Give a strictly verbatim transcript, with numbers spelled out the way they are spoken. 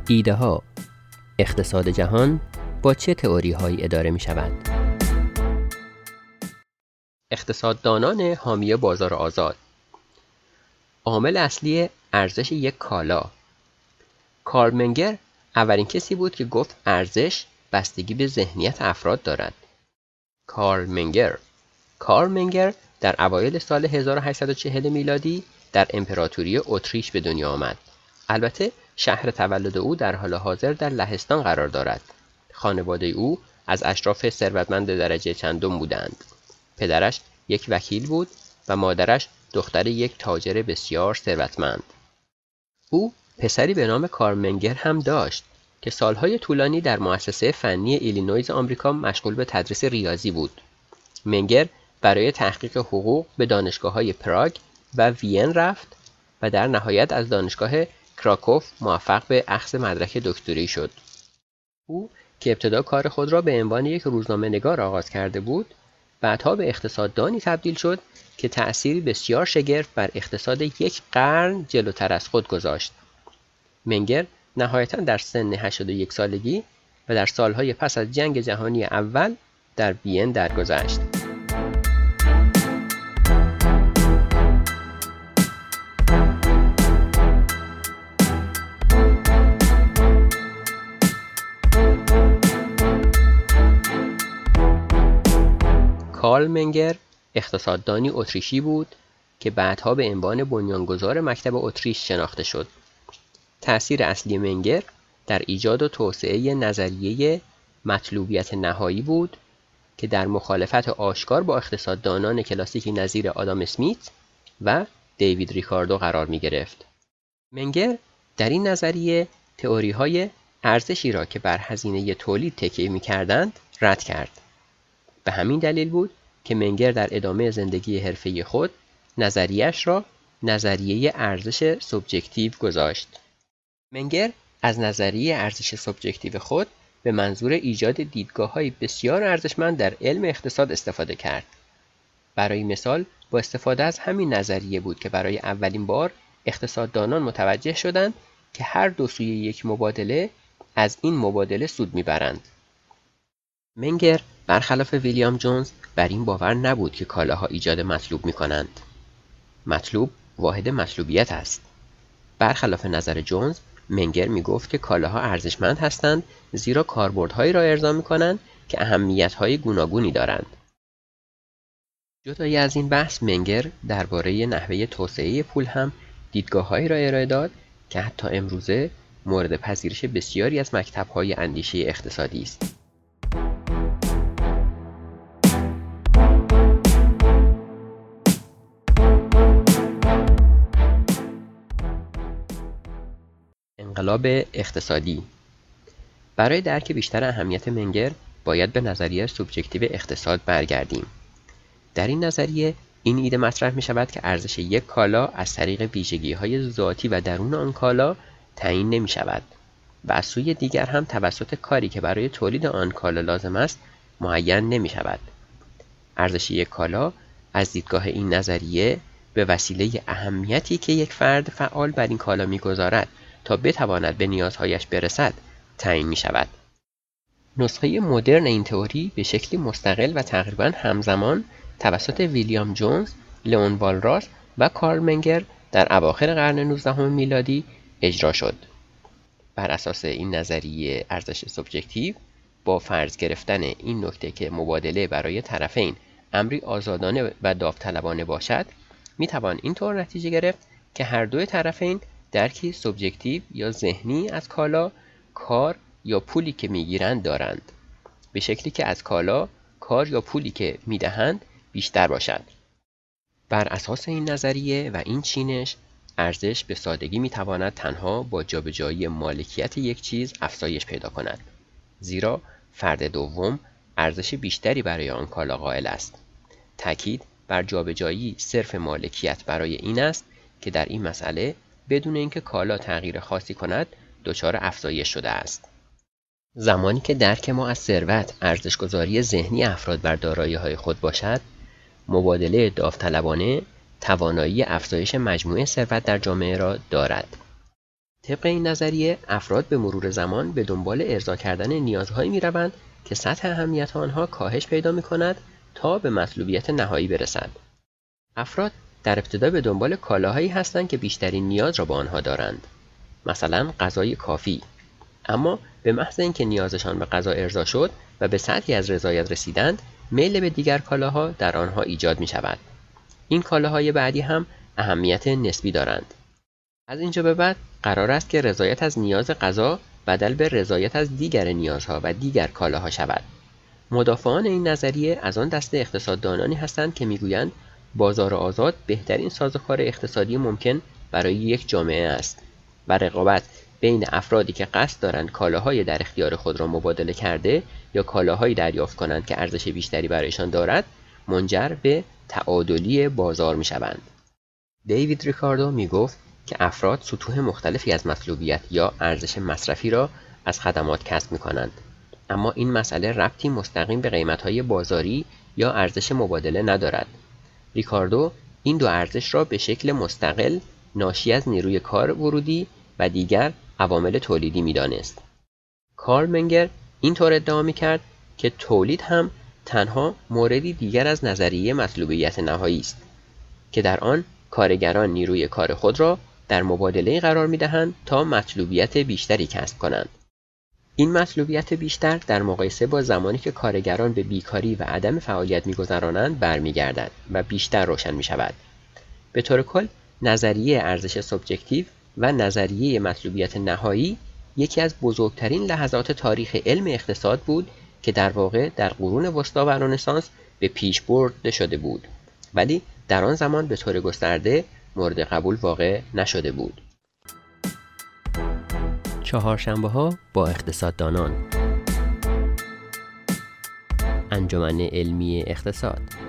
ایده ها. اقتصاد جهان با چه تئوری هایی اداره می شود؟ اقتصاددانان حامی بازار آزاد. عامل اصلی ارزش یک کالا. کارل منگر اولین کسی بود که گفت ارزش بستگی به ذهنیت افراد دارد. کارل منگر کارل منگر در اوایل سال هزار و هشتصد و چهل میلادی در امپراتوری اتریش به دنیا آمد. البته شهر تولد او در حال حاضر در لهستان قرار دارد. خانواده او از اشراف ثروتمند درجه چندم بودند. پدرش یک وکیل بود و مادرش دختر یک تاجر بسیار ثروتمند. او پسری به نام کارل منگر هم داشت که سالهای طولانی در مؤسسه فنی ایلینویز آمریکا مشغول به تدریس ریاضی بود. منگر برای تحقیق حقوق به دانشگاه‌های پراگ و وین رفت و در نهایت از دانشگاه کراکوف موفق به اخذ مدرک دکتری شد. او که ابتدا کار خود را به عنوان یک روزنامه‌نگار آغاز کرده بود، بعدها به اقتصاددانی تبدیل شد که تأثیری بسیار شگرف بر اقتصاد یک قرن جلوتر از خود گذاشت. منگر نهایتاً در سن هشتاد و یک سالگی و در سالهای پس از جنگ جهانی اول در وین درگذشت. کارل منگر اقتصاددانی اتریشی بود که بعدها به عنوان بنیانگذار مکتب اتریش شناخته شد. تأثیر اصلی منگر در ایجاد و توسعه نظریه مطلوبیت نهایی بود که در مخالفت آشکار با اقتصاددانان کلاسیکی نظیر آدام اسمیت و دیوید ریکاردو قرار می گرفت. منگر در این نظریه تئوری‌های ارزشی را که بر هزینه تولید تکیه می کردند رد کرد. به همین دلیل بود که منگر در ادامه زندگی حرفه‌ای خود نظریه‌اش را نظریه ارزش سوبژکتیو گذاشت. منگر از نظریه ارزش سوبژکتیو خود به منظور ایجاد دیدگاه‌های بسیار ارزشمند در علم اقتصاد استفاده کرد. برای مثال با استفاده از همین نظریه بود که برای اولین بار اقتصاددانان متوجه شدند که هر دو سوی یک مبادله از این مبادله سود می‌برند. منگر برخلاف ویلیام جونز بر این باور نبود که کالاها ایجاد مطلوب می‌کنند. مطلوب واحد مطلوبیت است. برخلاف نظر جونز، منگر می‌گفت که کالاها ارزشمند هستند زیرا کاربردهایی را ارضا می‌کنند که اهمیت‌های گوناگونی دارند. جدای از این بحث، منگر درباره نحوه توسعه پول هم دیدگاه‌هایی را ارائه داد که حتی امروزه مورد پذیرش بسیاری از مکتب‌های اندیشه اقتصادی است. انقلاب اقتصادی. برای درک بیشتر اهمیت منگر باید به نظریه سوبژکتیو اقتصاد برگردیم. در این نظریه این ایده مطرح می شود که ارزش یک کالا از طریق ویژگی‌های ذاتی و درون آن کالا تعیین نمی شود و از سوی دیگر هم توسط کاری که برای تولید آن کالا لازم است معین نمی شود. ارزش یک کالا از دیدگاه این نظریه به وسیله اهمیتی که یک فرد فعال بر این کالا می گذارد تا بتواند به نیازهایش برسد تعیین می شود. نسخه مدرن این تئوری به شکلی مستقل و تقریباً همزمان توسط ویلیام جونز، لئون والراس و کارل منگر در اواخر قرن نوزدهم میلادی اجرا شد. بر اساس این نظریه ارزش سوبژکتیو، با فرض گرفتن این نکته که مبادله برای طرفین امری آزادانه و داوطلبانه باشد، می توان اینطور نتیجه گرفت که هر دوی طرفین درکی سوبژکتیو یا ذهنی از کالا، کار یا پولی که میگیرند دارند، به شکلی که از کالا، کار یا پولی که میدهند بیشتر باشد. بر اساس این نظریه و این چینش، ارزش به سادگی میتواند تنها با جابجایی مالکیت یک چیز افزایش پیدا کند، زیرا فرد دوم ارزش بیشتری برای آن کالا قائل است. تأکید بر جابجایی صرف مالکیت برای این است که در این مسئله بدون اینکه کالا تغییر خاصی کند دچار افزایش شده است. زمانی که درک ما از ثروت ارزش‌گذاری ذهنی افراد بر دارایی‌های خود باشد، مبادله داوطلبانه توانایی افزایش مجموعه ثروت در جامعه را دارد. طبق این نظریه افراد به مرور زمان به دنبال ارضا کردن نیازهایی می‌روند که سطح اهمیت آنها کاهش پیدا می‌کند تا به مطلوبیت نهایی برسند. افراد در ابتدا به دنبال کالاهایی هستند که بیشترین نیاز را با آنها دارند، مثلا غذای کافی، اما به محض اینکه نیازشان به غذا ارضا شد و به سطحی از رضایت رسیدند، میل به دیگر کالاها در آنها ایجاد می شود. این کالاهای بعدی هم اهمیت نسبی دارند. از اینجا به بعد قرار است که رضایت از نیاز غذا بدل به رضایت از دیگر نیازها و دیگر کالاها شود. مدافعان این نظریه از آن دسته اقتصاددانانی هستند که میگویند بازار آزاد بهترین سازوکار اقتصادی ممکن برای یک جامعه است و رقابت بین افرادی که قصد دارند کالاهای در اختیار خود را مبادله کرده یا کالاهایی دریافت کنند که ارزش بیشتری برایشان دارد منجر به تعادلی بازار می شوند. دیوید ریکاردو می گفت که افراد سطوح مختلفی از مطلوبیت یا ارزش مصرفی را از خدمات کسب می کنند، اما این مسئله ربطی مستقیم به قیمت‌های بازاری یا ارزش مبادله ندارد. ریکاردو این دو ارزش را به شکل مستقل ناشی از نیروی کار ورودی و دیگر عوامل تولیدی می‌دانست. کارل منگر اینطور ادعا می‌کرد که تولید هم تنها موردی دیگر از نظریه مطلوبیت نهایی است که در آن کارگران نیروی کار خود را در مبادله قرار می‌دهند تا مطلوبیت بیشتری کسب کنند. این مطلوبیت بیشتر در مقایسه با زمانی که کارگران به بیکاری و عدم فعالیت می‌گذرانند برمیگردد و بیشتر روشن می‌شود. به طور کل نظریه ارزش سوبژکتیو و نظریه مطلوبیت نهایی یکی از بزرگترین لحظات تاریخ علم اقتصاد بود که در واقع در قرون وسطی و رنسانس به پیش برده شده بود، ولی در آن زمان به طور گسترده مورد قبول واقع نشده بود. چهارشنبه‌ها با اقتصاددانان، انجمن علمی اقتصاد.